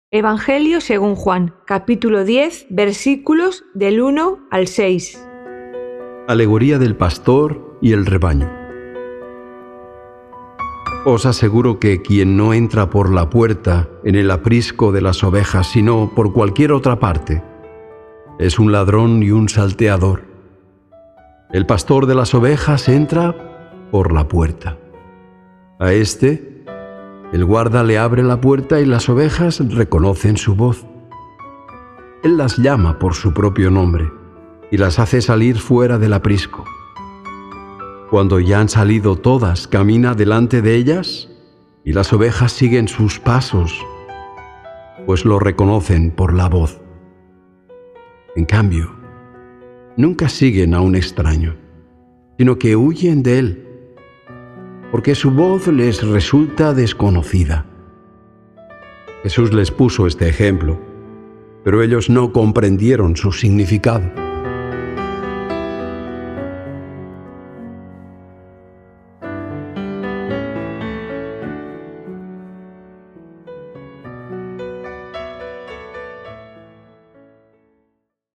Evangelio según Juan, capítulo 10, versículos del 1 al 6. Alegoría del pastor y el rebaño. Os aseguro que quien no entra por la puerta en el aprisco de las ovejas, sino por cualquier otra parte, es un ladrón y un salteador. El pastor de las ovejas entra por la puerta. A éste, el guarda le abre la puerta y las ovejas reconocen su voz. Él las llama por su propio nombre y las hace salir fuera del aprisco. Cuando ya han salido todas, camina delante de ellas y las ovejas siguen sus pasos, pues lo reconocen por la voz. En cambio, nunca siguen a un extraño, sino que huyen de él, porque su voz les resulta desconocida. Jesús les puso este ejemplo, pero ellos no comprendieron su significado.